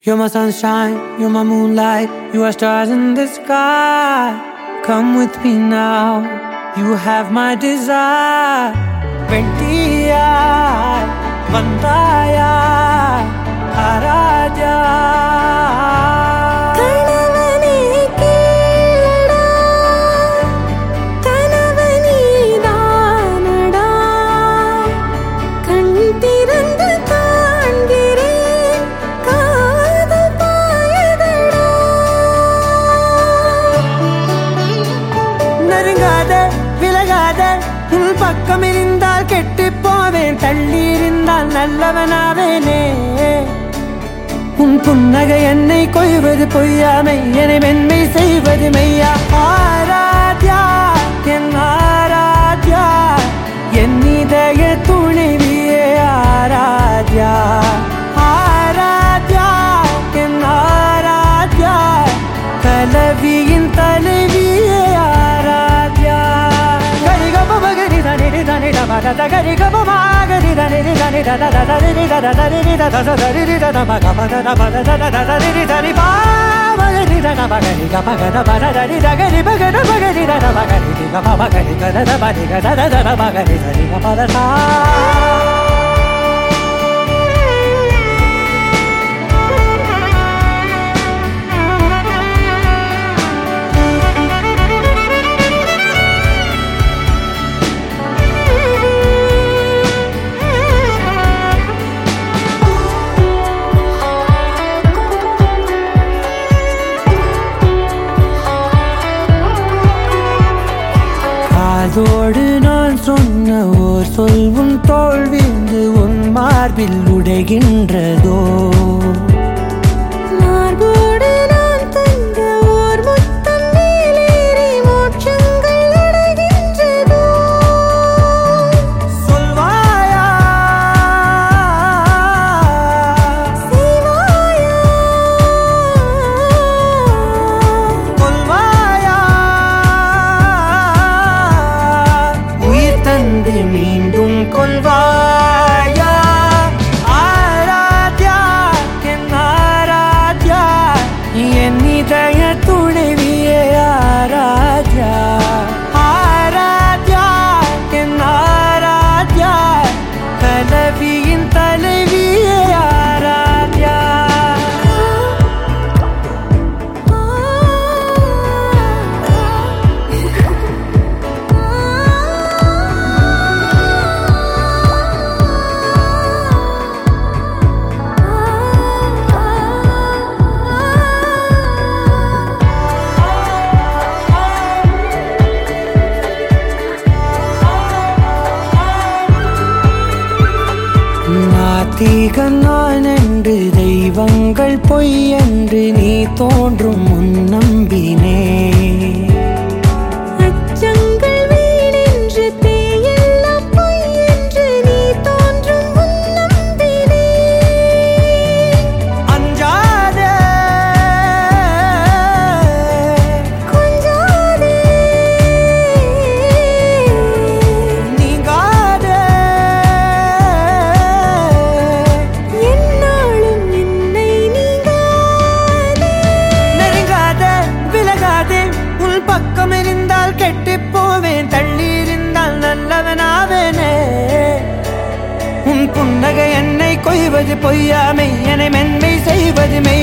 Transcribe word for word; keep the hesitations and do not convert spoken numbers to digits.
You're my sunshine, you're my moonlight, you are stars in the sky. Come with me now, you have my desire. Vendiya, Vandaya, Araja. உன் பக்கம் இருந்தால் கெட்டு போவேன், தள்ளி இருந்தால் நல்லவனாவேனே. உன் புன்னகை என்னை கொய்வது பொய்யாமை, என்னை மென்மை செய்வது மெய்யா. ஆராத்யா என் ஆராத்யா, என் இதய துணைவியே ஆராத்யா. ஆராத்யா என் Aradhya, கலவியின் தலைவியே Aradhya. Da ga ri ga ma ma ga ri da ri da ri da da da ri da da da ri da da da ri da da ma ga ma da da ba da da da da ri da ri ba ma ga ri da na ba ga ri ga ma ga da ba da da ri da ga ri ba ga da ba ga ri da da ba ga ri ga ma ma ga ri ga da da ba ri ga da da da ba ga ri da ri ga ma da sa. அதோடு நான் சொன்ன ஓர் சொல் உன் தோள் வீழ்ந்து உன் மார்பில் உடைகின்றதோ. மார்போடு நான் தந்த ஓர் முத்தம் மேலேறி மோட்சங்கள் அடைகின்றதோ. சொல்வாயா செய்வாயா கொல்வாயா, தந்து மீண்டும் கொள்வாயா. ஆராத்யா என் ஆராத்யா, என் இதய துணைவியே ஆராத்யா. ஆராத்யா என் ஆராத்யா, கலவியின் தலைவியே ஆராத்யா. நாத்திகன் நான் என்று தெய்வங்கள் பொய் என்று நீ தோன்றும் முன் நம்பினே. அச்சங்கள் வீணென்று தேயெல்லாம் பொய் என்று நீ தோன்றும் முன் நம்பினே. அஞ்சாதே கொஞ்சாதே நீங்காதே, பக்கம் இருந்தால் கெட்டு போவேன், தள்ளி இருந்தால் நல்லவனாவேனே. உன் புன்னகை என்னை கொய்வது பொய்யாமை, என்னை மென்மை செய்வது மெய்.